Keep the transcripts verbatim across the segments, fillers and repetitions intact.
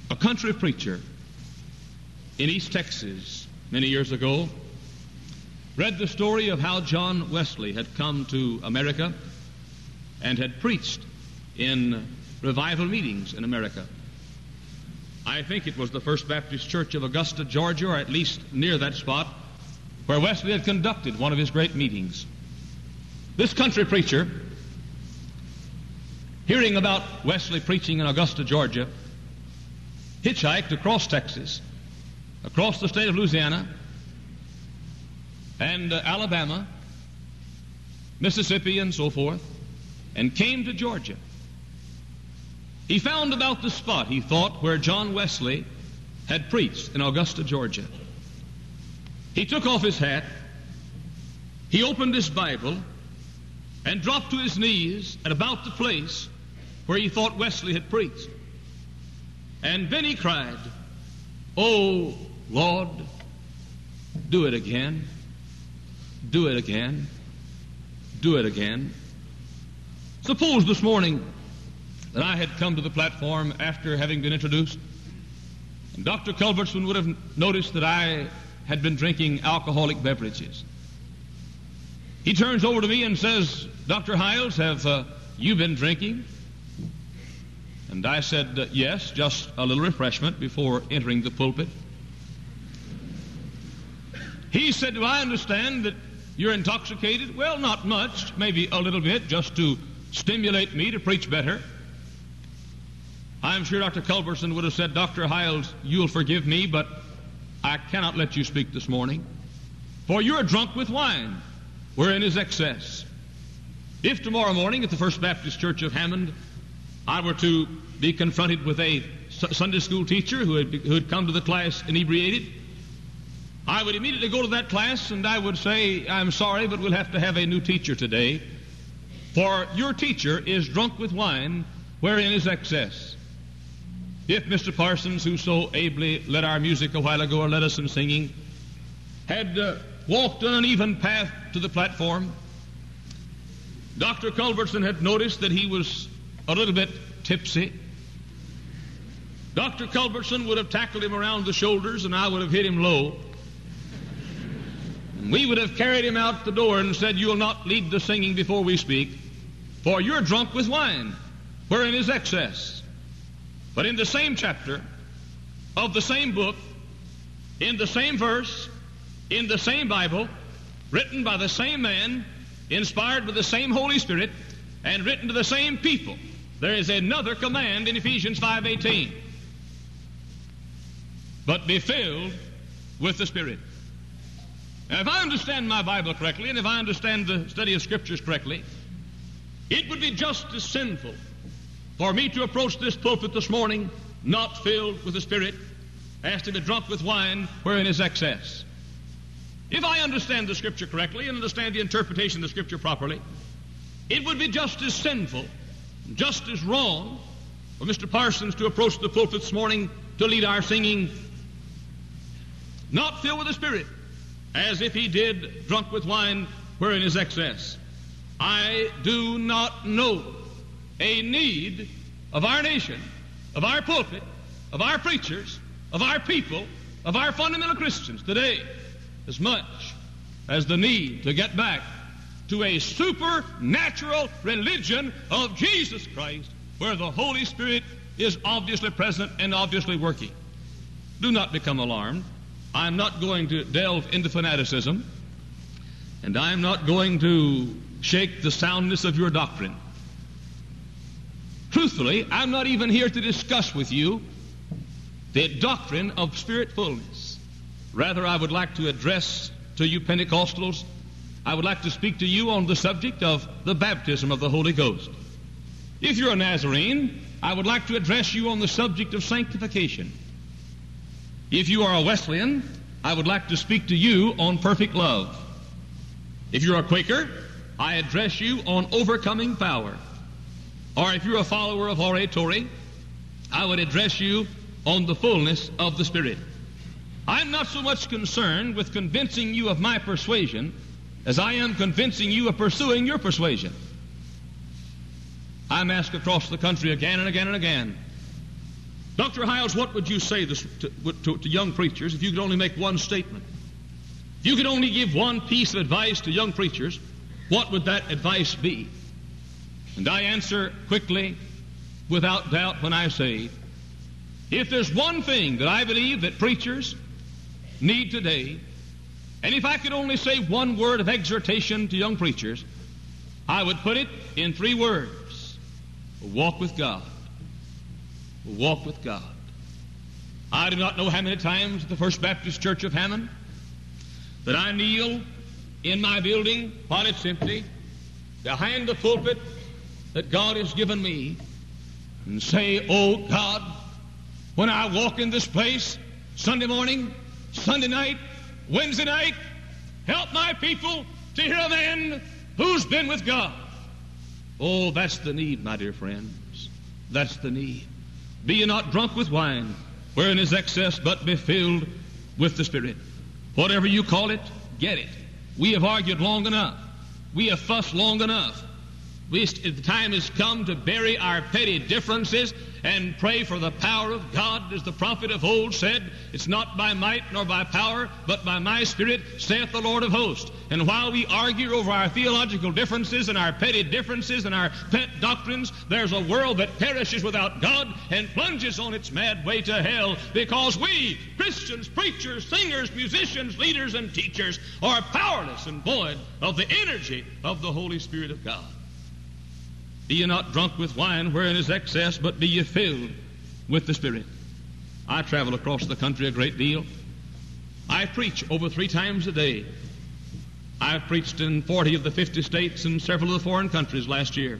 A country preacher in East Texas many years ago read the story of how John Wesley had come to America and had preached in revival meetings in America. I think it was the First Baptist Church of Augusta, Georgia, or at least near that spot, where Wesley had conducted one of his great meetings. This country preacher, hearing about Wesley preaching in Augusta, Georgia, hitchhiked across Texas, across the state of Louisiana, and uh, Alabama, Mississippi, and so forth, and came to Georgia. He found about the spot, he thought, where John Wesley had preached in Augusta, Georgia. He took off his hat, he opened his Bible, and dropped to his knees at about the place where he thought Wesley had preached. And then he cried, "Oh, Lord, do it again, do it again, do it again." Suppose this morning that I had come to the platform after having been introduced, and Doctor Culbertson would have noticed that I had been drinking alcoholic beverages. He turns over to me and says, "Doctor Hiles, have uh, you been drinking?" And I said, uh, "Yes, just a little refreshment before entering the pulpit." He said, "Do I understand that you're intoxicated?" "Well, not much, maybe a little bit, just to stimulate me to preach better." I'm sure Doctor Culbertson would have said, "Doctor Hiles, you'll forgive me, but I cannot let you speak this morning, for you're drunk with wine, wherein is excess." If tomorrow morning at the First Baptist Church of Hammond I were to be confronted with a Sunday school teacher who had, who had come to the class inebriated, I would immediately go to that class and I would say, "I'm sorry, but we'll have to have a new teacher today, for your teacher is drunk with wine, wherein is excess." If Mister Parsons, who so ably led our music a while ago, or led us in singing, had uh, walked on an even path to the platform, Doctor Culbertson had noticed that he was a little bit tipsy. Doctor Culbertson would have tackled him around the shoulders and I would have hit him low. And we would have carried him out the door and said, "You will not lead the singing before we speak, for you're drunk with wine, wherein is excess." But in the same chapter of the same book, in the same verse, in the same Bible, written by the same man, inspired by the same Holy Spirit, and written to the same people, there is another command in Ephesians five eighteen. "But be filled with the Spirit." Now, if I understand my Bible correctly, and if I understand the study of Scriptures correctly, it would be just as sinful for me to approach this pulpit this morning not filled with the Spirit as to be drunk with wine wherein is excess. If I understand the Scripture correctly and understand the interpretation of the Scripture properly, it would be just as sinful, just as wrong for Mister Parsons to approach the pulpit this morning to lead our singing not filled with the Spirit, as if he did drunk with wine wherein is excess. I do not know a need of our nation, of our pulpit, of our preachers, of our people, of our fundamental Christians today as much as the need to get back to a supernatural religion of Jesus Christ, where the Holy Spirit is obviously present and obviously working. Do not become alarmed. I'm not going to delve into fanaticism, and I'm not going to shake the soundness of your doctrine. Truthfully, I'm not even here to discuss with you the doctrine of Spirit fullness. Rather, I would like to address to you Pentecostals, I would like to speak to you on the subject of the baptism of the Holy Ghost. If you're a Nazarene, I would like to address you on the subject of sanctification. If you are a Wesleyan, I would like to speak to you on perfect love. If you're a Quaker, I address you on overcoming power. Or if you're a follower of oratory, I would address you on the fullness of the Spirit. I'm not so much concerned with convincing you of my persuasion as I am convincing you of pursuing your persuasion. I'm asked across the country again and again and again, Doctor Hiles, what would you say this, to, to, to young preachers if you could only make one statement? If you could only give one piece of advice to young preachers, what would that advice be? And I answer quickly, without doubt, when I say, if there's one thing that I believe that preachers need today, and if I could only say one word of exhortation to young preachers, I would put it in three words: walk with God. Walk with God. I do not know how many times at the First Baptist Church of Hammond that I kneel in my building while it's empty, behind the pulpit that God has given me, and say, oh God, when I walk in this place, Sunday morning, Sunday night, Wednesday night, help my people to hear a man who's been with God. Oh, that's the need, my dear friends. That's the need. Be ye not drunk with wine, wherein is excess, but be filled with the Spirit. Whatever you call it, get it. We have argued long enough. We have fussed long enough. We, the time has come to bury our petty differences and pray for the power of God. As the prophet of old said, it's not by might nor by power, but by my Spirit, saith the Lord of hosts. And while we argue over our theological differences and our petty differences and our pet doctrines, there's a world that perishes without God and plunges on its mad way to hell, because we, Christians, preachers, singers, musicians, leaders, and teachers, are powerless and void of the energy of the Holy Spirit of God. Be ye not drunk with wine, wherein is excess, but be ye filled with the Spirit. I travel across the country a great deal. I preach over three times a day. I've preached in forty of the fifty states and several of the foreign countries last year.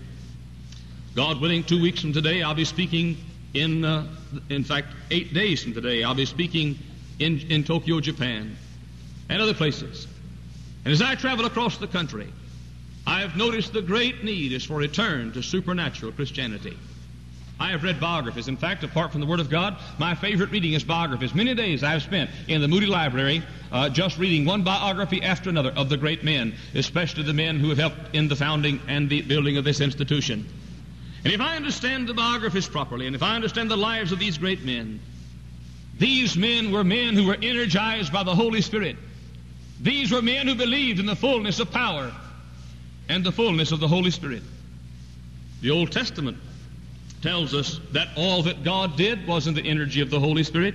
God willing, two weeks from today, I'll be speaking in, uh, in fact, eight days from today, I'll be speaking in, in Tokyo, Japan, and other places. And as I travel across the country, I've noticed the great need is for return to supernatural Christianity. I have read biographies. In fact, apart from the Word of God, my favorite reading is biographies. Many days I've spent in the Moody Library uh, just reading one biography after another of the great men, especially the men who have helped in the founding and the building of this institution. And if I understand the biographies properly, and if I understand the lives of these great men, these men were men who were energized by the Holy Spirit. These were men who believed in the fullness of power and the fullness of the Holy Spirit. The Old Testament tells us that all that God did was in the energy of the Holy Spirit.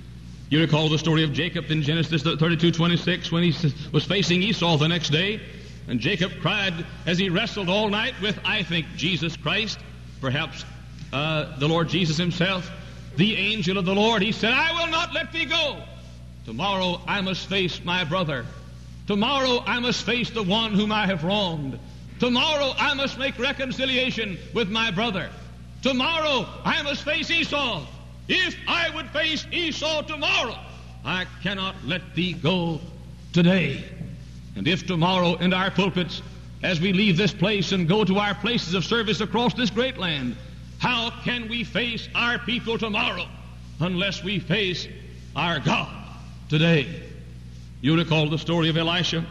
You recall the story of Jacob in Genesis thirty-two twenty-six when he was facing Esau the next day, and Jacob cried as he wrestled all night with, I think, Jesus Christ, perhaps uh, the Lord Jesus himself, the angel of the Lord. He said, I will not let thee go. Tomorrow I must face my brother. Tomorrow I must face the one whom I have wronged. Tomorrow I must make reconciliation with my brother. Tomorrow I must face Esau. If I would face Esau tomorrow, I cannot let thee go today. And if tomorrow in our pulpits, as we leave this place and go to our places of service across this great land, how can we face our people tomorrow unless we face our God today? You recall the story of Elisha.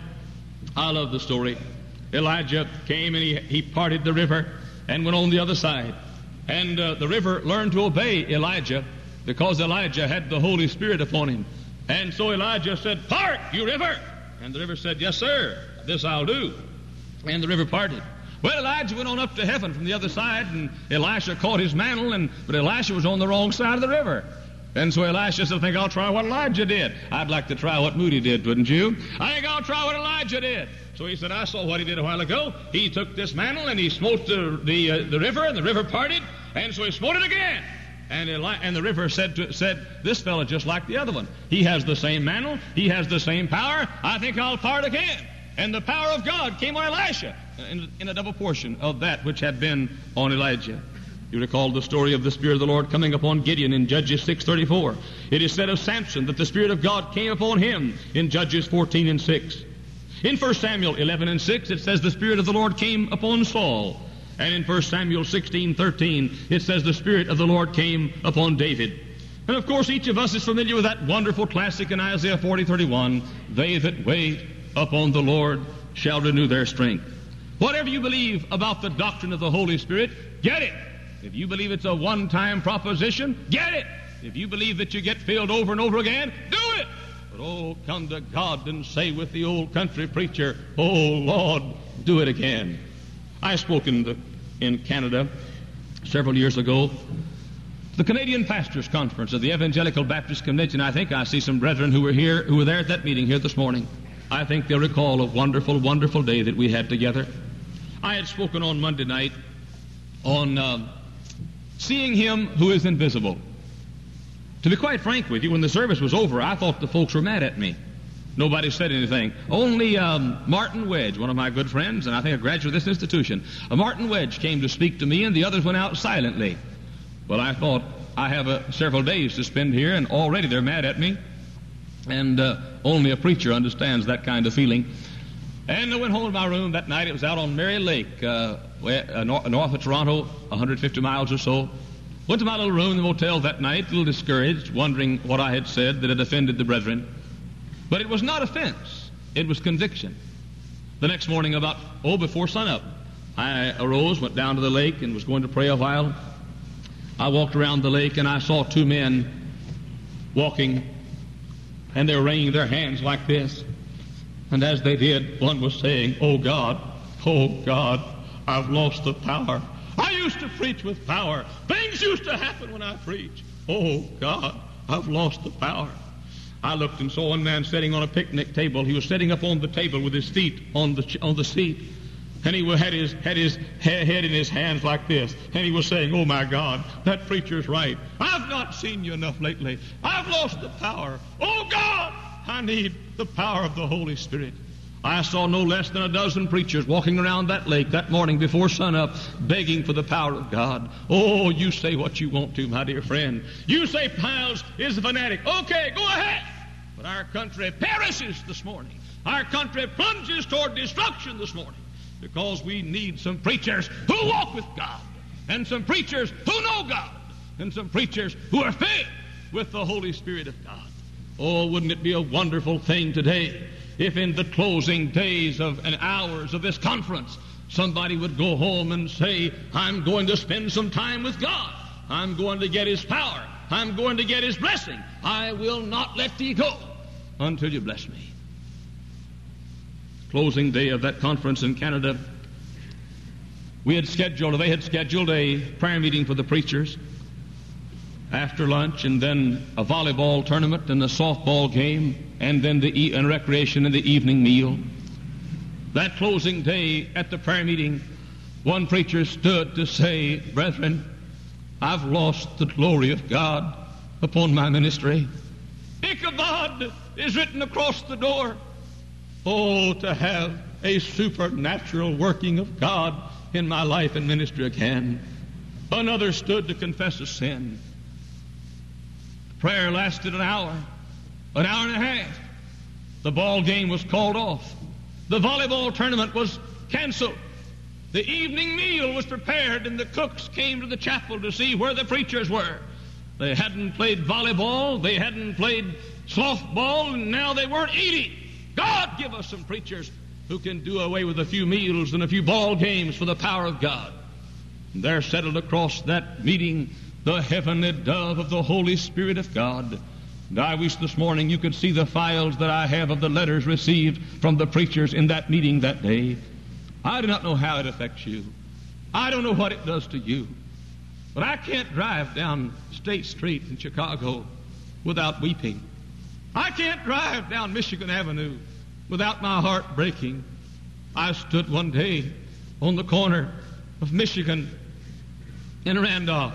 I love the story. Elijah came and he, he parted the river and went on the other side. And uh, the river learned to obey Elijah because Elijah had the Holy Spirit upon him. And so Elijah said, part, you river. And the river said, yes, sir, this I'll do. And the river parted. Well, Elijah went on up to heaven from the other side, and Elisha caught his mantle, and but Elisha was on the wrong side of the river. And so Elisha said, I think I'll try what Elijah did. I'd like to try what Moody did, wouldn't you? I think I'll try what Elijah did. So he said, I saw what he did a while ago. He took this mantle and he smote the the, uh, the river, and the river parted, and so he smote it again. And, Eli- and the river said, to, said, this fellow just like the other one. He has the same mantle. He has the same power. I think I'll part again. And the power of God came on Elisha in, in a double portion of that which had been on Elijah. You recall the story of the Spirit of the Lord coming upon Gideon in Judges six thirty-four. It is said of Samson that the Spirit of God came upon him in Judges fourteen and six. In First Samuel eleven and six, it says the Spirit of the Lord came upon Saul. And in First Samuel sixteen thirteen, it says the Spirit of the Lord came upon David. And of course, each of us is familiar with that wonderful classic in Isaiah forty thirty-one, they that wait upon the Lord shall renew their strength. Whatever you believe about the doctrine of the Holy Spirit, get it. If you believe it's a one-time proposition, get it. If you believe that you get filled over and over again, do it. But oh, come to God and say with the old country preacher, oh, Lord, do it again. I spoke in, the, in Canada several years ago, the Canadian Pastors Conference of the Evangelical Baptist Convention. I think I see some brethren who were here, who were there at that meeting here this morning. I think they'll recall a wonderful, wonderful day that we had together. I had spoken on Monday night on uh, seeing Him who is invisible. To be quite frank with you, when the service was over, I thought the folks were mad at me. Nobody said anything. Only um, Martin Wedge, one of my good friends, and I think a graduate of this institution, uh, Martin Wedge came to speak to me, and the others went out silently. Well, I thought, I have uh, several days to spend here, and already they're mad at me. And uh, only a preacher understands that kind of feeling. And I went home to my room that night. It was out on Mary Lake, uh, north of Toronto, one hundred fifty miles or so. Went to my little room in the motel that night, a little discouraged, wondering what I had said that had offended the brethren. But it was not offense. It was conviction. The next morning about, oh, before sunup, I arose, went down to the lake, and was going to pray a while. I walked around the lake, and I saw two men walking, and they were wringing their hands like this. And as they did, one was saying, oh, God, oh, God, I've lost the power. I used to preach with power. Things used to happen when I preached. Oh, God, I've lost the power. I looked and saw one man sitting on a picnic table. He was sitting up on the table with his feet on the on the seat. And he had his, had his head in his hands like this. And he was saying, oh, my God, that preacher's right. I've not seen you enough lately. I've lost the power. Oh, God, I need the power of the Holy Spirit. I saw no less than a dozen preachers walking around that lake that morning before sunup, begging for the power of God. Oh, you say what you want to, my dear friend. You say Piles is a fanatic. Okay, go ahead. But our country perishes this morning. Our country plunges toward destruction this morning because we need some preachers who walk with God, and some preachers who know God, and some preachers who are filled with the Holy Spirit of God. Oh, wouldn't it be a wonderful thing today if in the closing days of and hours of this conference, somebody would go home and say, I'm going to spend some time with God. I'm going to get His power. I'm going to get His blessing. I will not let thee go until you bless me. Closing day of that conference in Canada, we had scheduled, or they had scheduled a prayer meeting for the preachers after lunch, and then a volleyball tournament and a softball game, and then the e- and recreation and the evening meal. That closing day at the prayer meeting, one preacher stood to say, brethren, I've lost the glory of God upon my ministry. Ichabod is written across the door. Oh, to have a supernatural working of God in my life and ministry again. Another stood to confess a sin. Prayer lasted an hour, an hour and a half. The ball game was called off. The volleyball tournament was canceled. The evening meal was prepared, and the cooks came to the chapel to see where the preachers were. They hadn't played volleyball, they hadn't played softball, and now they weren't eating. God, give us some preachers who can do away with a few meals and a few ball games for the power of God. And there settled across that meeting the heavenly dove of the Holy Spirit of God. And I wish this morning you could see the files that I have of the letters received from the preachers in that meeting that day. I do not know how it affects you. I don't know what it does to you. But I can't drive down State Street in Chicago without weeping. I can't drive down Michigan Avenue without my heart breaking. I stood one day on the corner of Michigan and Randolph,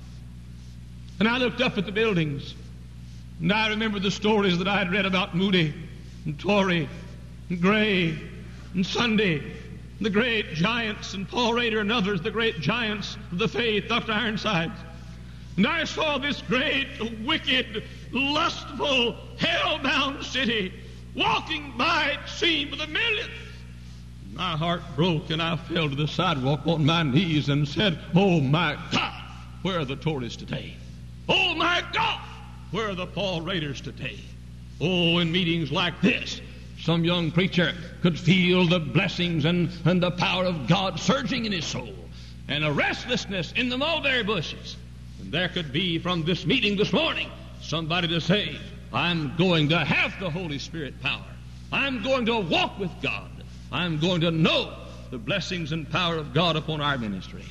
and I looked up at the buildings, and I remember the stories that I had read about Moody and Torrey and Gray and Sunday, the great giants, and Paul Rader and others, the great giants of the faith, Doctor Ironsides. And I saw this great, wicked, lustful, hell-bound city walking by, it seemed, with a million. My heart broke, and I fell to the sidewalk on my knees and said, oh, my God, where are the Tories today? Oh, my God, where are the Paul Raiders today? Oh, in meetings like this, some young preacher could feel the blessings and, and the power of God surging in his soul. and a restlessness in the mulberry bushes. And there could be from this meeting this morning somebody to say, I'm going to have the Holy Spirit power. I'm going to walk with God. I'm going to know the blessings and power of God upon our ministry.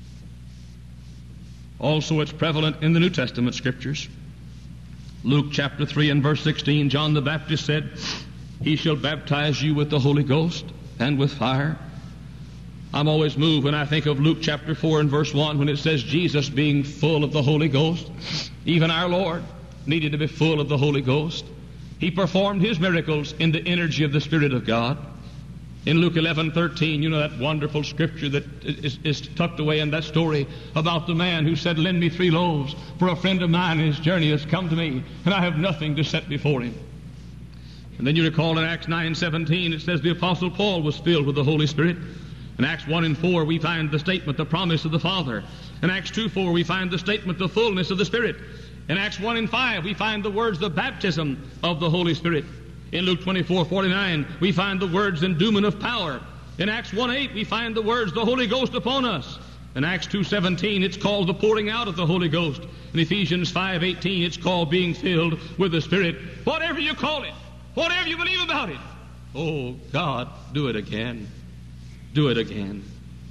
Also, it's prevalent in the New Testament scriptures. Luke chapter three and verse sixteen, John the Baptist said, He shall baptize you with the Holy Ghost and with fire. I'm always moved when I think of Luke chapter four and verse one, when it says Jesus being full of the Holy Ghost. Even our Lord needed to be full of the Holy Ghost. He performed His miracles in the energy of the Spirit of God. In Luke eleven thirteen, you know that wonderful scripture that is, is tucked away in that story about the man who said, lend me three loaves, for a friend of mine in his journey has come to me, and I have nothing to set before him. And then you recall in Acts nine seventeen, it says the Apostle Paul was filled with the Holy Spirit. In Acts one and four, we find the statement, the promise of the Father. In Acts two four, we find the statement, the fullness of the Spirit. In Acts one and five, we find the words, the baptism of the Holy Spirit. In Luke twenty-four forty-nine, we find the words, endowment of power. In Acts one eight, we find the words, the Holy Ghost upon us. In Acts two seventeen, it's called the pouring out of the Holy Ghost. In Ephesians five eighteen, it's called being filled with the Spirit. Whatever you call it, whatever you believe about it. Oh, God, do it again. Do it again.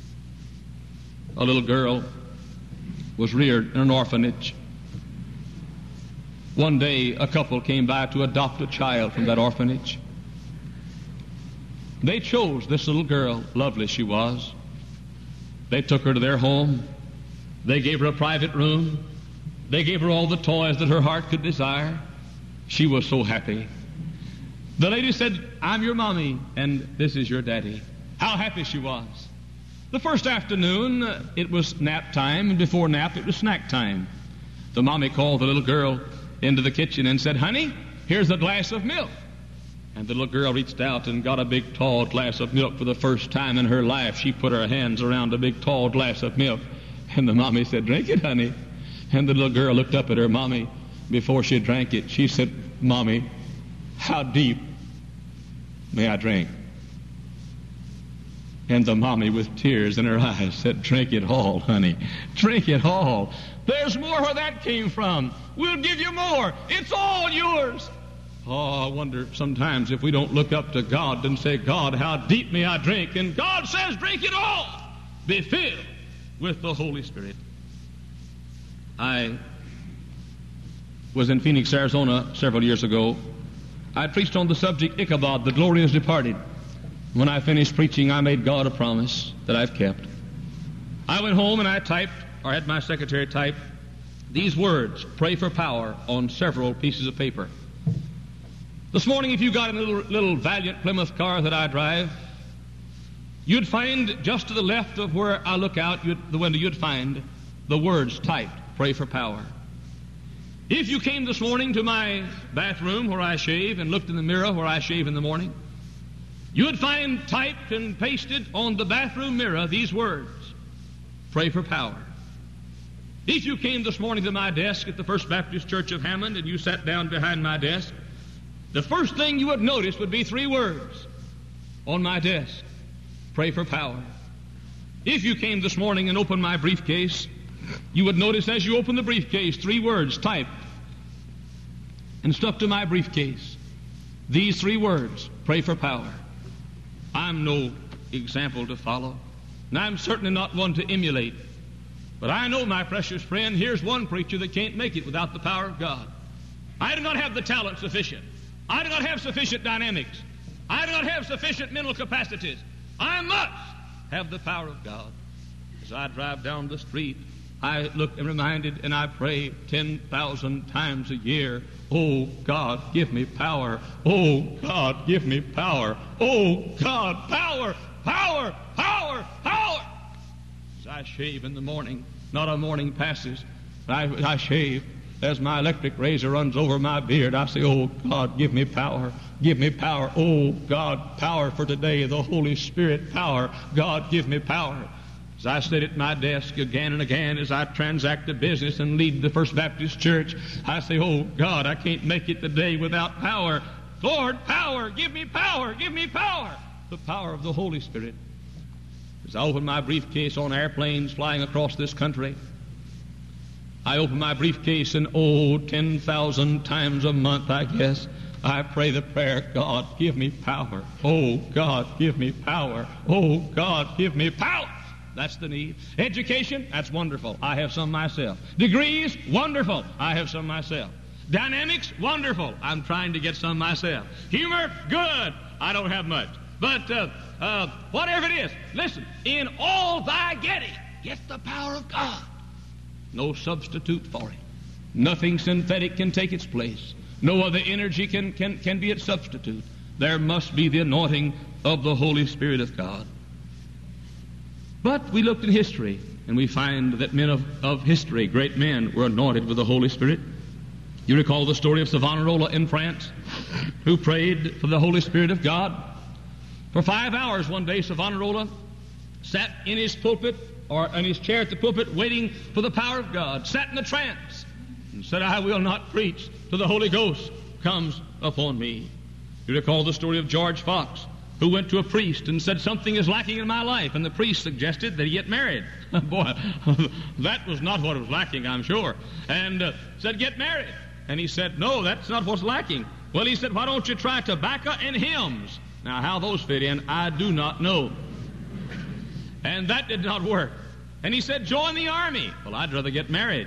A little girl was reared in an orphanage. One day, a couple came by to adopt a child from that orphanage. They chose this little girl, lovely she was. They took her to their home. They gave her a private room. They gave her all the toys that her heart could desire. She was so happy. The lady said, I'm your mommy, and this is your daddy. How happy she was. The first afternoon, uh, it was nap time, and before nap, it was snack time. The mommy called the little girl into the kitchen and said, honey, here's a glass of milk. And the little girl reached out and got a big, tall glass of milk for the first time in her life. She put her hands around a big, tall glass of milk. And the mommy said, drink it, honey. And the little girl looked up at her mommy before she drank it. She said, Mommy, how deep may I drink? And the mommy, with tears in her eyes, said, drink it all, honey. Drink it all. There's more where that came from. We'll give you more. It's all yours. Oh, I wonder sometimes if we don't look up to God and say, God, how deep may I drink? And God says, drink it all. Be filled with the Holy Spirit. I was in Phoenix, Arizona several years ago. I preached on the subject, Ichabod, the glory has departed. When I finished preaching, I made God a promise that I've kept. I went home and I typed, or had my secretary type, these words, pray for power, on several pieces of paper. This morning, if you got a little, little Valiant Plymouth car that I drive, you'd find just to the left of where I look out the window, you'd find the words typed, pray for power. If you came this morning to my bathroom where I shave and looked in the mirror where I shave in the morning, you would find typed and pasted on the bathroom mirror these words, pray for power. If you came this morning to my desk at the First Baptist Church of Hammond and you sat down behind my desk, the first thing you would notice would be three words on my desk, pray for power. If you came this morning and opened my briefcase, you would notice as you opened the briefcase three words typed and stuck to my briefcase. These three words, pray for power. I'm no example to follow, and I'm certainly not one to emulate. But I know, my precious friend, here's one preacher that can't make it without the power of God. I do not have the talent sufficient. I do not have sufficient dynamics. I do not have sufficient mental capacities. I must have the power of God. As I drive down the street, I look and reminded and I pray ten thousand times a year, oh, God, give me power. Oh, God, give me power. Oh, God, power, power, power, power. As I shave in the morning, not a morning passes, I, I shave. As my electric razor runs over my beard, I say, oh, God, give me power. Give me power. Oh, God, power for today. The Holy Spirit power. God, give me power. As I sit at my desk again and again as I transact the business and lead the First Baptist Church, I say, oh, God, I can't make it today without power. Lord, power. Give me power. Give me power. The power of the Holy Spirit. As I open my briefcase on airplanes flying across this country, I open my briefcase and, oh, ten thousand times a month, I guess, I pray the prayer, God, give me power. Oh, God, give me power. Oh, God, give me power. That's the need. Education, that's wonderful. I have some myself. Degrees, wonderful. I have some myself. Dynamics, wonderful. I'm trying to get some myself. Humor, good. I don't have much. But uh, uh, whatever it is, listen, in all thy getting, get the power of God. No substitute for it. Nothing synthetic can take its place. No other energy can, can, can be its substitute. There must be the anointing of the Holy Spirit of God. But we looked at history, and we find that men of, of history, great men, were anointed with the Holy Spirit. You recall the story of Savonarola in France, who prayed for the Holy Spirit of God. For five hours one day, Savonarola sat in his pulpit, or in his chair at the pulpit, waiting for the power of God, sat in a trance, and said, I will not preach till the Holy Ghost comes upon me. You recall the story of George Fox, who went to a priest and said, something is lacking in my life, and the priest suggested that he get married. Boy, that was not what was lacking, I'm sure. And uh, said, get married. And he said, no, that's not what's lacking. Well, he said, why don't you try tobacco and hymns? Now, how those fit in, I do not know. And that did not work. And he said, join the army. Well, I'd rather get married.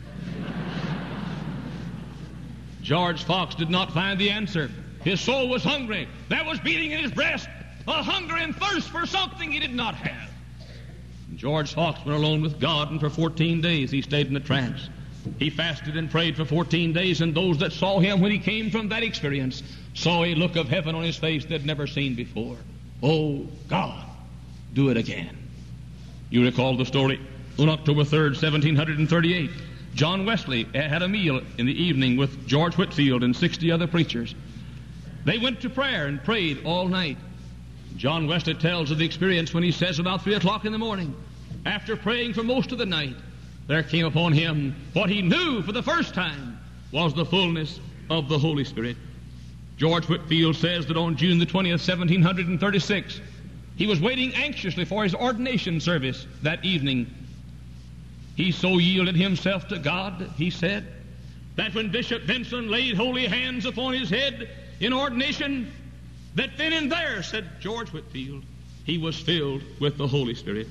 George Fox did not find the answer. His soul was hungry. There was beating in his breast a hunger and thirst for something he did not have. And George Fox went alone with God, and for fourteen days he stayed in a trance. He fasted and prayed for fourteen days, and those that saw him when he came from that experience saw a look of heaven on his face they'd never seen before. Oh, God, do it again. You recall the story. On October third, seventeen thirty-eight, John Wesley had a meal in the evening with George Whitefield and sixty other preachers. They went to prayer and prayed all night. John Wesley tells of the experience when he says about three o'clock in the morning, after praying for most of the night, there came upon him what he knew for the first time was the fullness of the Holy Spirit. George Whitefield says that on June the twentieth, seventeen thirty-six, he was waiting anxiously for his ordination service that evening. He so yielded himself to God, he said, that when Bishop Benson laid holy hands upon his head in ordination, that then and there, said George Whitefield, he was filled with the Holy Spirit.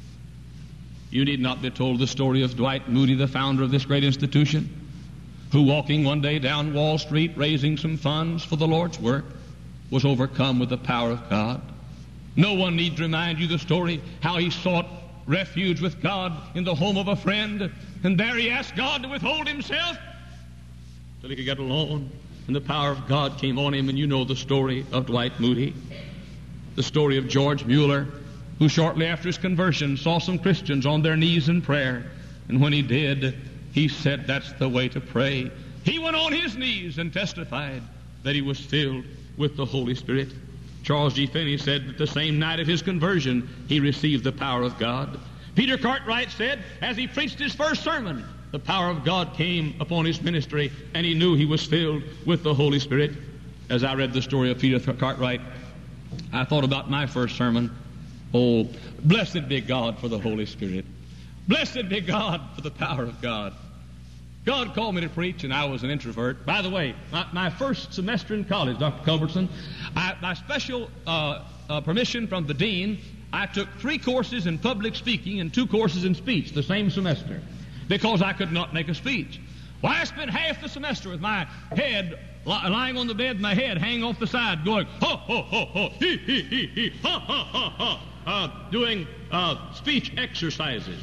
You need not be told the story of Dwight Moody, the founder of this great institution, who walking one day down Wall Street raising some funds for the Lord's work was overcome with the power of God. No one need to remind you the story how he sought refuge with God in the home of a friend, and there he asked God to withhold himself till he could get alone, and the power of God came on him. And you know the story of Dwight Moody, the story of George Mueller, who shortly after his conversion saw some Christians on their knees in prayer, and when he did, he said, that's the way to pray. He went on his knees and testified that he was filled with the Holy Spirit. Charles G. Finney said that the same night of his conversion, he received the power of God. Peter Cartwright said, as he preached his first sermon, the power of God came upon his ministry, and he knew he was filled with the Holy Spirit. As I read the story of Peter Cartwright, I thought about my first sermon. Oh, blessed be God for the Holy Spirit. Blessed be God for the power of God. God called me to preach, and I was an introvert. By the way, my, my first semester in college, Doctor Culbertson, I, by special uh, uh, permission from the dean, I took three courses in public speaking and two courses in speech the same semester because I could not make a speech. Well, I spent half the semester with my head li- lying on the bed, my head hanging off the side, going, ho, ho, ho, ho, he, he, he, he, ha, ha, ha, ha, uh, doing uh, speech exercises.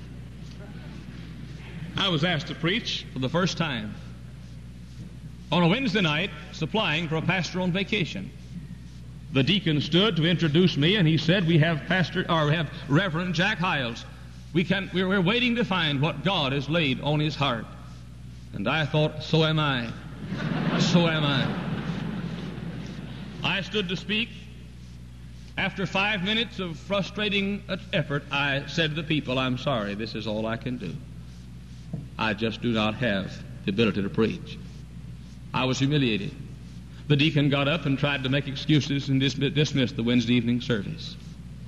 I was asked to preach for the first time on a Wednesday night, supplying for a pastor on vacation. The deacon stood to introduce me, and he said, "We have Pastor, or we have Reverend Jack Hiles. We can, we're, we're waiting to find what God has laid on his heart." And I thought, so am I. So am I. I stood to speak. After five minutes of frustrating effort, I said to the people, "I'm sorry, this is all I can do. I just do not have the ability to preach." I was humiliated. The deacon got up and tried to make excuses and dis- dismissed the Wednesday evening service.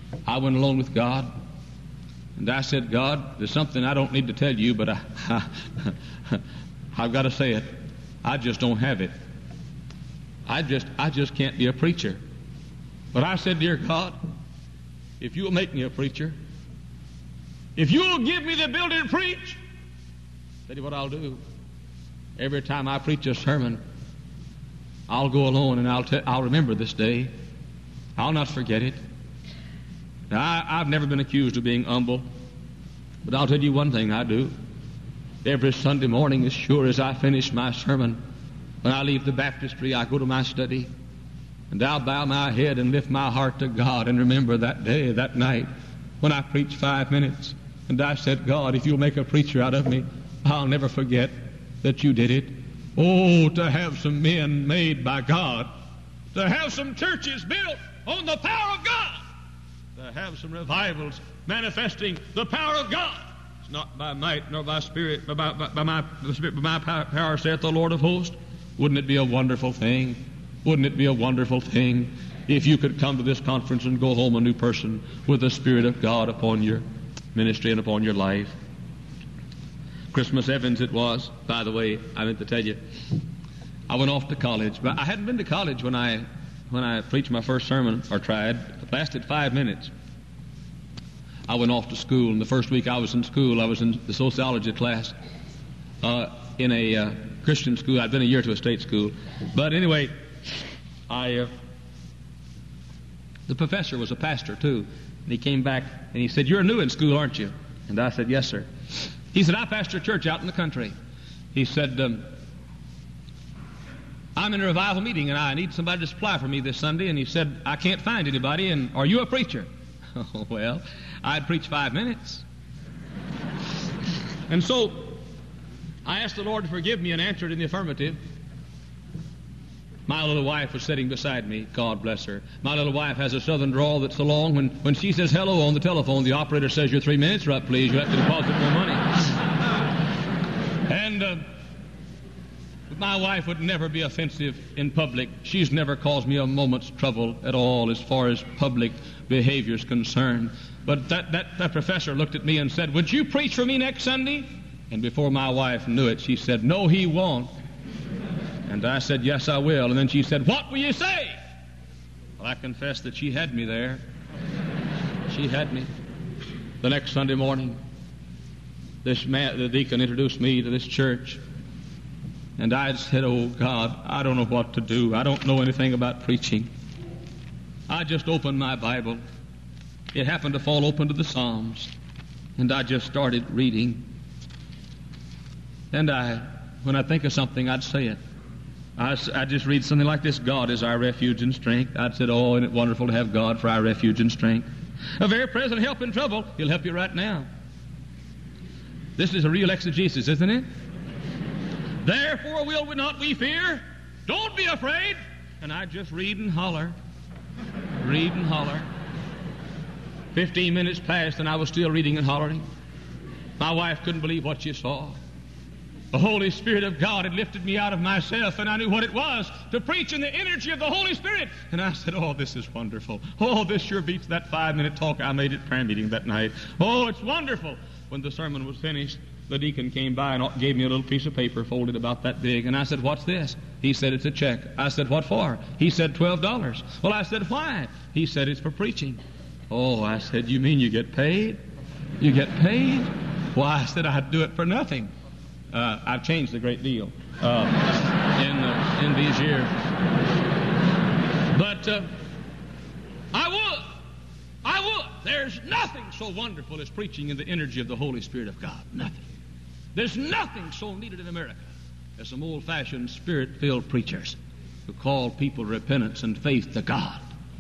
I went alone with God, and I said, God, there's something I don't need to tell you, but I, I, I've got to say it. I just don't have it. I just, I just can't be a preacher. But I said, dear God, if you'll make me a preacher, if you'll give me the ability to preach, tell you what I'll do. Every time I preach a sermon, I'll go alone and I'll te- I'll remember this day. I'll not forget it. Now, I, I've never been accused of being humble, but I'll tell you one thing I do. Every Sunday morning, as sure as I finish my sermon, when I leave the baptistry, I go to my study, and I'll bow my head and lift my heart to God and remember that day, that night, when I preached five minutes, and I said, God, if you'll make a preacher out of me, I'll never forget that you did it. Oh, to have some men made by God, to have some churches built on the power of God, to have some revivals manifesting the power of God. It's not by might nor by spirit, but by, by, by my by spirit, by my power, power, saith the Lord of hosts. Wouldn't it be a wonderful thing? Wouldn't it be a wonderful thing if you could come to this conference and go home a new person with the Spirit of God upon your ministry and upon your life? Christmas Evans it was. By the way, I meant to tell you, I went off to college, but I hadn't been to college when I when I preached my first sermon, or tried. It lasted five minutes. I went off to school, and the first week I was in school, I was in the sociology class uh, in a uh, Christian school. I'd been a year to a state school. But anyway, I uh, the professor was a pastor, too. And he came back, and he said, you're new in school, aren't you? And I said, yes, sir. He said, I pastor a church out in the country. He said, um, I'm in a revival meeting, and I need somebody to supply for me this Sunday. And he said, I can't find anybody, and are you a preacher? Oh, well, I'd preach five minutes. And so I asked the Lord to forgive me and answered in the affirmative. My little wife was sitting beside me. God bless her. My little wife has a southern drawl that's so long, when, when she says hello on the telephone, the operator says, your three minutes are up, please. You have to deposit more money. And uh, my wife would never be offensive in public. She's never caused me a moment's trouble at all as far as public behavior is concerned. But that, that, that professor looked at me and said, would you preach for me next Sunday? And before my wife knew it, she said, no, he won't. And I said, yes, I will. And then she said, what will you say? Well, I confessed that she had me there. She had me. The next Sunday morning, this man, the deacon, introduced me to this church. And I said, oh, God, I don't know what to do. I don't know anything about preaching. I just opened my Bible. It happened to fall open to the Psalms. And I just started reading. And I, when I think of something, I'd say it. I, I just read something like this, God is our refuge and strength. I'd said, oh, isn't it wonderful to have God for our refuge and strength? A very present help in trouble. He'll help you right now. This is a real exegesis, isn't it? Therefore will we not we fear. Don't be afraid. And I just read and holler. Read and holler. Fifteen minutes passed and I was still reading and hollering. My wife couldn't believe what she saw. The Holy Spirit of God had lifted me out of myself, and I knew what it was to preach in the energy of the Holy Spirit. And I said, oh, this is wonderful. Oh, this sure beats that five-minute talk I made at prayer meeting that night. Oh, it's wonderful. When the sermon was finished, the deacon came by and gave me a little piece of paper folded about that big. And I said, what's this? He said, it's a check. I said, what for? He said, twelve dollars. Well, I said, why? He said, it's for preaching. Oh, I said, you mean you get paid? You get paid? Why, I said, I'd do it for nothing. Uh, I've changed a great deal uh, in uh, in these years, but uh, I would, I would. There's nothing so wonderful as preaching in the energy of the Holy Spirit of God. Nothing. There's nothing so needed in America as some old-fashioned, Spirit-filled preachers who call people to repentance and faith to God.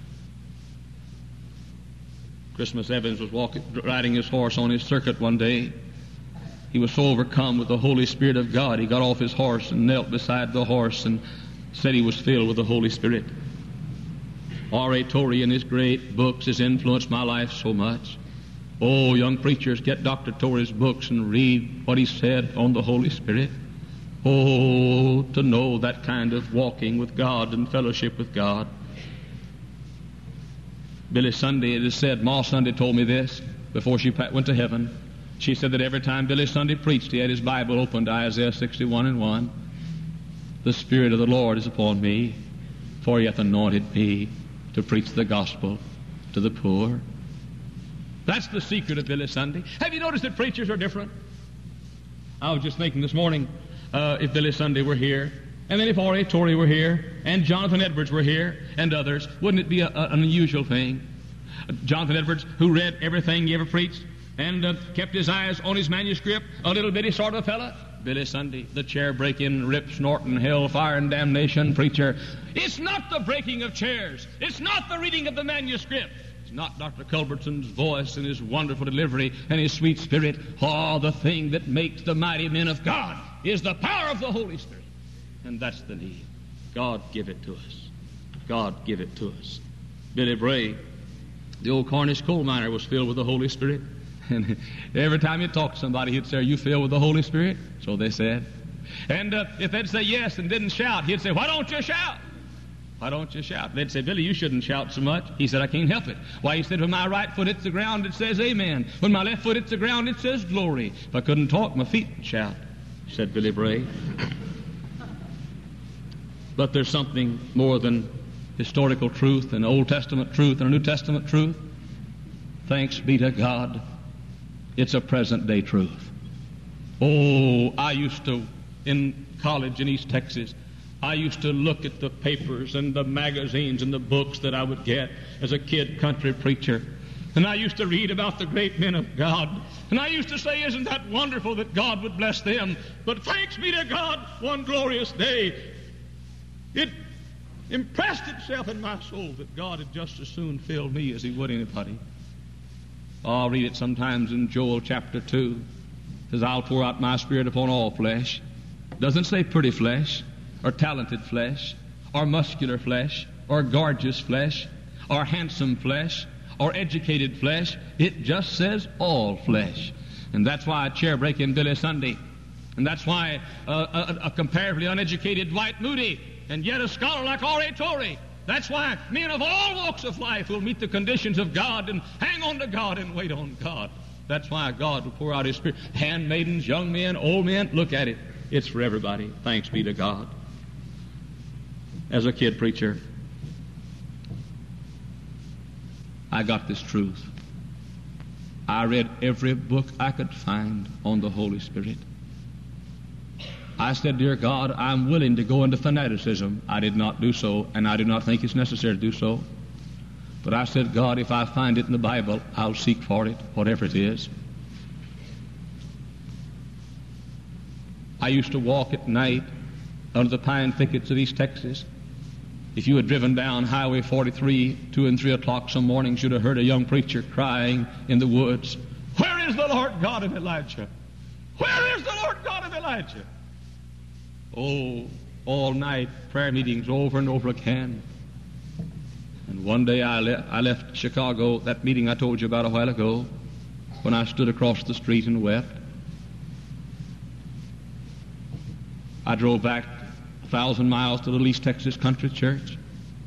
Christmas Evans was walking, riding his horse on his circuit one day. He was so overcome with the Holy Spirit of God, he got off his horse and knelt beside the horse and said he was filled with the Holy Spirit. R A Torrey in his great books has influenced my life so much. Oh, young preachers, get Doctor Torrey's books and read what he said on the Holy Spirit. Oh, to know that kind of walking with God and fellowship with God. Billy Sunday, it is said, Ma Sunday told me this before she went to heaven. She said that every time Billy Sunday preached, he had his Bible open to Isaiah sixty-one and one. The Spirit of the Lord is upon me, for he hath anointed me to preach the gospel to the poor. That's the secret of Billy Sunday. Have you noticed that preachers are different? I was just thinking this morning, uh, if Billy Sunday were here, and then if R A Torrey were here, and Jonathan Edwards were here, and others, wouldn't it be a, a, an unusual thing? Uh, Jonathan Edwards, who read everything he ever preached, and uh, kept his eyes on his manuscript, a little bitty sort of a fella. Billy Sunday, the chair-breaking, rip-snorting, hell-fire and damnation preacher. It's not the breaking of chairs. It's not the reading of the manuscript. It's not Doctor Culbertson's voice and his wonderful delivery and his sweet spirit. Oh, the thing that makes the mighty men of God is the power of the Holy Spirit. And that's the need. God give it to us. God give it to us. Billy Bray, the old Cornish coal miner, was filled with the Holy Spirit. And every time he talked to somebody, he'd say, "Are you filled with the Holy Spirit?" So they said. And uh, if they'd say yes and didn't shout, he'd say, "Why don't you shout? Why don't you shout?" They'd say, "Billy, you shouldn't shout so much." He said, "I can't help it." Why, he said, "When my right foot hits the ground, it says amen. When my left foot hits the ground, it says glory. If I couldn't talk, my feet would shout," said Billy Bray. But there's something more than historical truth and Old Testament truth and New Testament truth. Thanks be to God. It's a present-day truth. Oh, I used to, in college in East Texas, I used to look at the papers and the magazines and the books that I would get as a kid country preacher. And I used to read about the great men of God. And I used to say, isn't that wonderful that God would bless them? But thanks be to God, one glorious day, it impressed itself in my soul that God had just as soon filled me as he would anybody. I'll read it sometimes in Joel chapter two. It says, "I'll pour out my Spirit upon all flesh." It doesn't say pretty flesh, or talented flesh, or muscular flesh, or gorgeous flesh, or handsome flesh, or educated flesh. It just says all flesh. And that's why a chair-breaking Billy Sunday, and that's why a, a, a comparatively uneducated Dwight Moody, and yet a scholar like R A Torrey. That's why men of all walks of life will meet the conditions of God and hang on to God and wait on God. That's why God will pour out his Spirit. Handmaidens, young men, old men, look at it. It's for everybody. Thanks be to God. As a kid preacher, I got this truth. I read every book I could find on the Holy Spirit. I said, "Dear God, I'm willing to go into fanaticism." I did not do so, and I do not think it's necessary to do so. But I said, "God, if I find it in the Bible, I'll seek for it, whatever it is." I used to walk at night under the pine thickets of East Texas. If you had driven down Highway forty-three, two and three o'clock some mornings, you'd have heard a young preacher crying in the woods, "Where is the Lord God of Elijah? Where is the Lord God of Elijah?" Oh, all night prayer meetings over and over again. And one day I, le- I left Chicago, that meeting I told you about a while ago, when I stood across the street and wept. I drove back a thousand miles to the East Texas Country Church.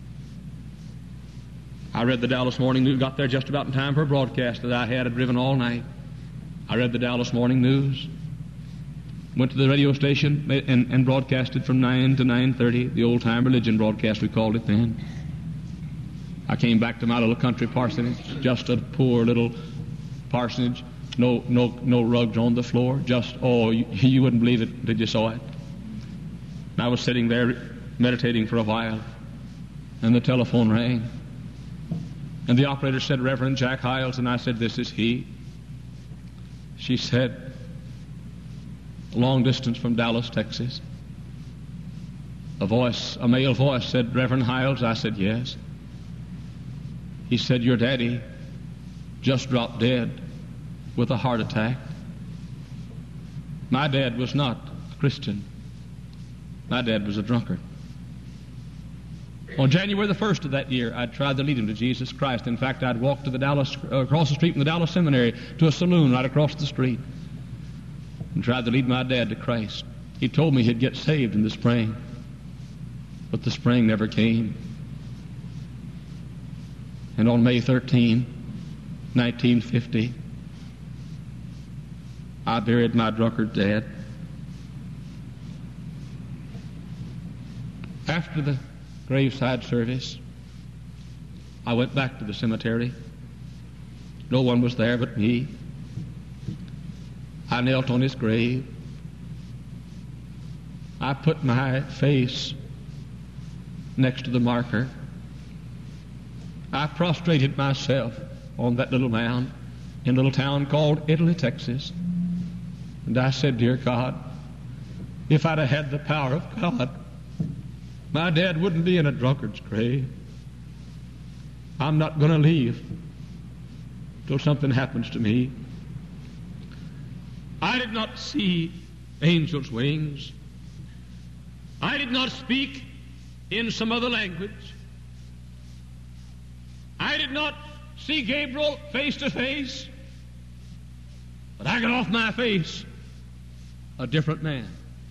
I read the Dallas Morning News, got there just about in time for a broadcast that I had. I'd driven all night. I read the Dallas Morning News. Went to the radio station and, and broadcasted from nine to nine thirty, the old-time religion broadcast, we called it then. I came back to my little country parsonage, just a poor little parsonage, no no no rugs on the floor, just, oh, you, you wouldn't believe it until you saw it. And I was sitting there meditating for a while, and the telephone rang. And the operator said, "Reverend Jack Hiles," and I said, "This is he." She said, long distance from Dallas, Texas. A voice, a male voice said, "Reverend Hiles?" I said, "Yes." He said, "Your daddy just dropped dead with a heart attack." My dad was not a Christian. My dad was a drunkard. On January the first of that year, I tried to lead him to Jesus Christ. In fact, I'd walked to the Dallas, uh, across the street from the Dallas Seminary to a saloon right across the street and tried to lead my dad to Christ. He told me he'd get saved in the spring, but the spring never came. And on May thirteenth, nineteen fifty, I buried my drunkard dad. After the graveside service, I went back to the cemetery. No one was there but me. I knelt on his grave. I put my face next to the marker. I prostrated myself on that little mound in a little town called Italy, Texas. And I said, dear God, if I'd have had the power of God, my dad wouldn't be in a drunkard's grave. I'm not going to leave till something happens to me. I did not see angels' wings. I did not speak in some other language. I did not see Gabriel face to face. But I got off my face a different man.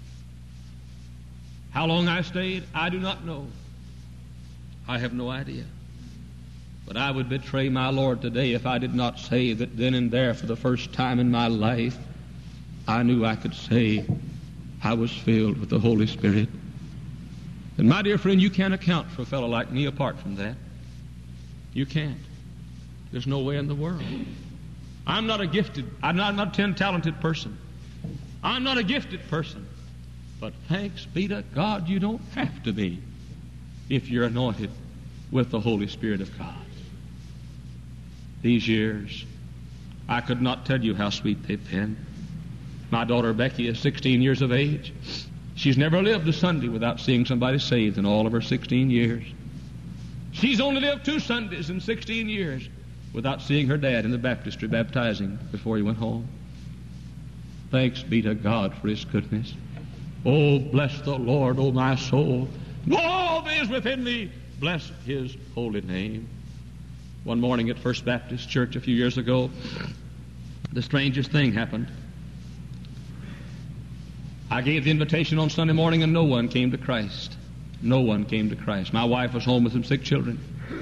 How long I stayed, I do not know. I have no idea. But I would betray my Lord today if I did not say that then and there, for the first time in my life, I knew I could say I was filled with the Holy Spirit. And my dear friend, you can't account for a fellow like me apart from that. You can't. There's no way in the world. I'm not a gifted, I'm not, I'm not a ten-talented person. I'm not a gifted person. But thanks be to God, you don't have to be if you're anointed with the Holy Spirit of God. These years, I could not tell you how sweet they've been. My daughter Becky is sixteen years of age. She's never lived a Sunday without seeing somebody saved in all of her sixteen years. She's only lived two Sundays in sixteen years without seeing her dad in the baptistry baptizing before he went home. Thanks be to God for His goodness. Oh, bless the Lord, oh my soul. All that is within me, bless His holy name. One morning at First Baptist Church a few years ago, the strangest thing happened. I gave the invitation on Sunday morning and no one came to Christ. No one came to Christ. My wife was home with some sick children.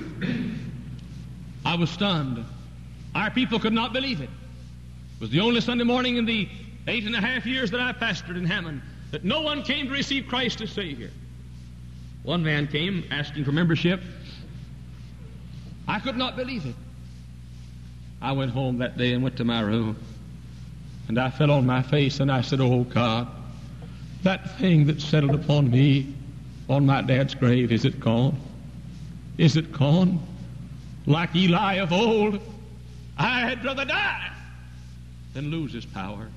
I was stunned. Our people could not believe it. It was the only Sunday morning in the eight and a half years that I pastored in Hammond that no one came to receive Christ as Savior. One man came asking for membership. I could not believe it. I went home that day and went to my room. And I fell on my face and I said, oh God, that thing that settled upon me on my dad's grave, is it gone? Is it gone? Like Eli of old, I had rather die than lose his power.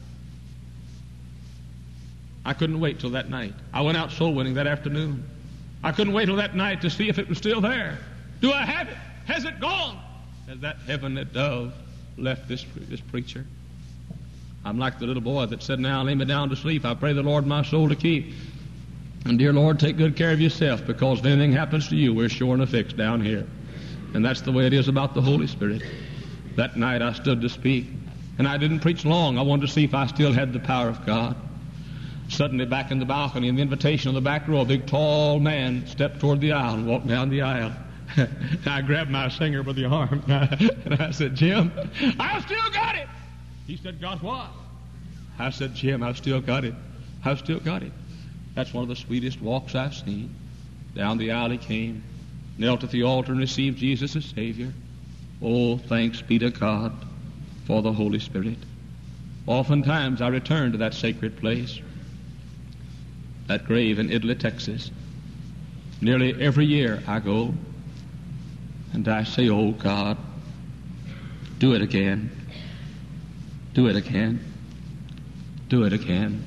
I couldn't wait till that night. I went out soul winning that afternoon. I couldn't wait till that night to see if it was still there. Do I have it? Has it gone? Has that heavenly dove left this, this preacher? I'm like the little boy that said, now lay me down to sleep. I pray the Lord my soul to keep. And dear Lord, take good care of yourself, because if anything happens to you, we're sure in a fix down here. And that's the way it is about the Holy Spirit. That night I stood to speak, and I didn't preach long. I wanted to see if I still had the power of God. Suddenly, back in the balcony, in the invitation on the back row, a big, tall man stepped toward the aisle and walked down the aisle. I grabbed my singer by the arm, and I, and I said, Jim, I've still got it. He said, got what? I said, Jim, I've still got it. I've still got it. That's one of the sweetest walks I've seen. Down the aisle he came, knelt at the altar and received Jesus as Savior. Oh, thanks be to God for the Holy Spirit. Oftentimes I return to that sacred place, that grave in Italy, Texas. Nearly every year I go, and I say, oh God, do it again. Do it again. Do it again.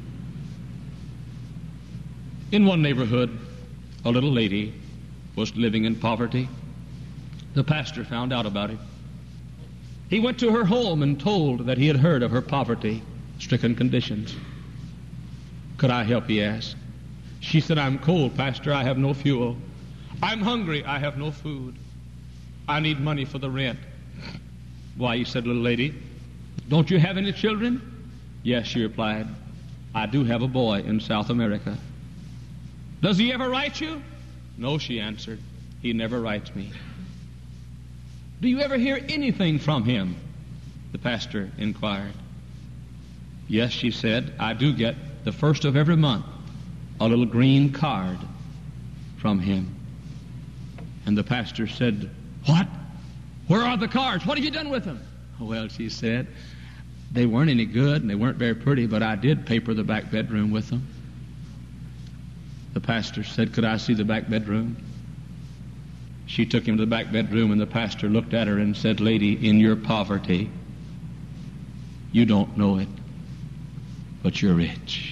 In one neighborhood, a little lady was living in poverty. The pastor found out about it. He went to her home and told that he had heard of her poverty-stricken conditions. Could I help, he asked. She said, I'm cold, Pastor, I have no fuel. I'm hungry, I have no food. I need money for the rent. Why, he said, little lady, don't you have any children? Yes, she replied. I do have a boy in South America. Does he ever write you? No, she answered. He never writes me. Do you ever hear anything from him? The pastor inquired. Yes, she said, I do get the first of every month a little green card from him. And the pastor said, what? Where are the cards? What have you done with them? Well, she said, they weren't any good and they weren't very pretty, but I did paper the back bedroom with them. The pastor said, could I see the back bedroom? She took him to the back bedroom, and the pastor looked at her and said, lady, in your poverty, you don't know it, but you're rich.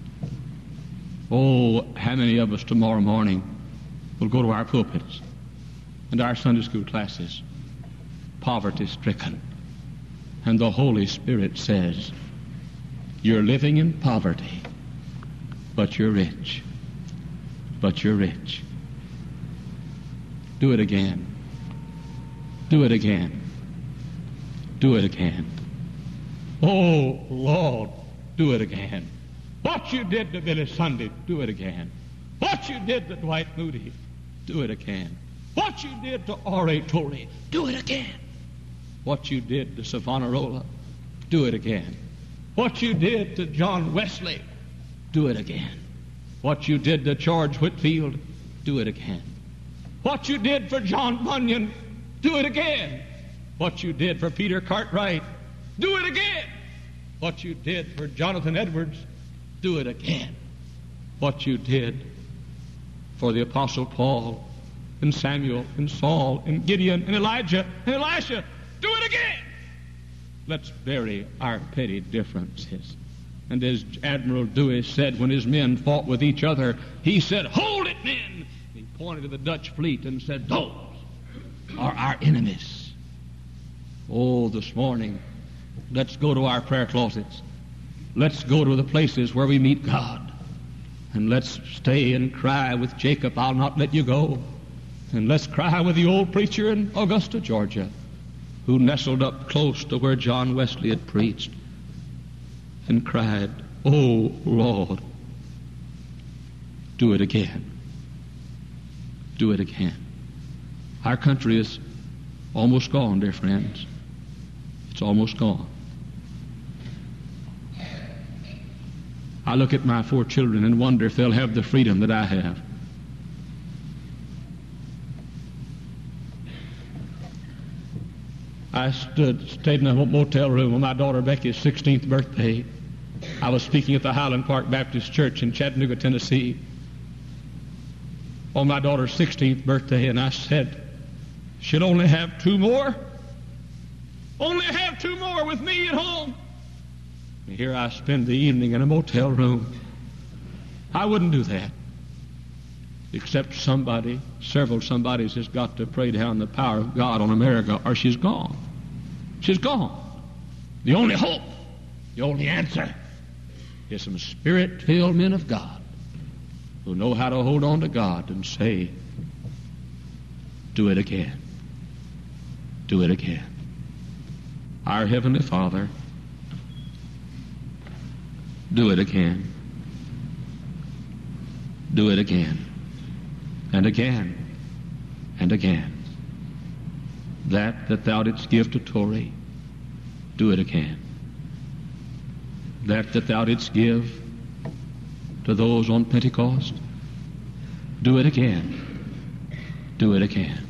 Oh, how many of us tomorrow morning will go to our pulpits and our Sunday school classes, poverty-stricken, and the Holy Spirit says, you're living in poverty, but you're rich, but you're rich. Do it again. Do it again. Do it again. Oh, Lord, do it again. What you did to Billy Sunday, do it again. What you did to Dwight Moody, do it again. What you did to R A Torrey, do it again. What you did to Savonarola, do it again. What you did to John Wesley, do it again. What you did to George Whitefield, do it again. What you did for John Bunyan, do it again. What you did for Peter Cartwright, do it again. What you did for Jonathan Edwards, do it again. What you did for the Apostle Paul and Samuel and Saul and Gideon and Elijah and Elisha, do it again. Let's bury our petty differences. And as Admiral Dewey said when his men fought with each other, he said, hold it, men. He pointed to the Dutch fleet and said, those are our enemies. Oh, this morning, let's go to our prayer closets. Let's go to the places where we meet God. And let's stay and cry with Jacob, I'll not let you go. And let's cry with the old preacher in Augusta, Georgia, who nestled up close to where John Wesley had preached and cried, oh, Lord, do it again. Do it again. Our country is almost gone, dear friends. It's almost gone. I look at my four children and wonder if they'll have the freedom that I have. I stood, stayed in a motel room on my daughter Becky's sixteenth birthday. I was speaking at the Highland Park Baptist Church in Chattanooga, Tennessee, on my daughter's sixteenth birthday, and I said, she'll only have two more? Only have two more with me at home. And here I spend the evening in a motel room. I wouldn't do that. Except somebody, several somebodies has got to pray down the power of God on America, or she's gone. She's gone. The only hope, the only answer is some spirit-filled men of God who know how to hold on to God and say, do it again. Do it again. Our Heavenly Father, do it again. Do it again. And again. And again. That that thou didst give to Torrey, do it again. That that thou didst give to those on Pentecost, do it again. Do it again.